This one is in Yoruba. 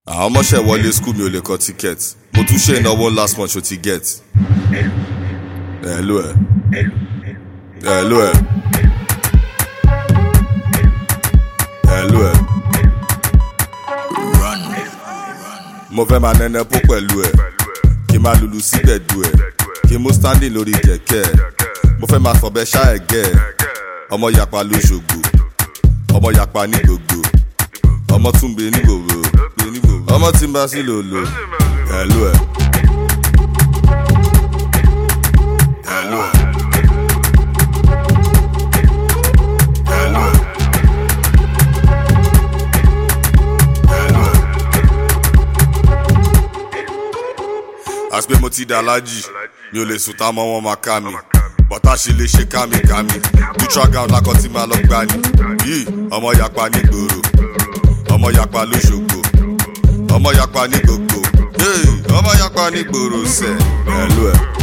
àwọn ọmọọṣẹ́ wọlé school mi ò lè kọ ticket mo tún ṣe ìnáwó last month ṣó ti get. hello mo fẹ́ máa nẹ́nẹ́ pó pẹ̀lú ẹ̀ kí n máa lùlù sígbẹ̀dù ẹ̀ kí n mú standing lórí kẹ̀kẹ́ mo fẹ́ máa fọ̀bẹ ṣá ẹ̀gẹ́ ọmọ yapa lóṣogbo ọmọ yapa ní gbogbo ọmọ túnbe ní gbogbo ọmọ tí ń bá sí lòlò hello àti pé mo ti dà lájì mi ò lè sùn tá mọ́ wọn máa ká mi bọ́tà ṣe lè ṣe kámi neutral ground lákọ̀ tí máa lọ gbá ni yìí ọmọ yapa ní gbòòrò ọmọ yapa lóṣogbo ọmọ yapa ní gbogbo ọmọ yapa ní gbòòrò sẹ̀ hello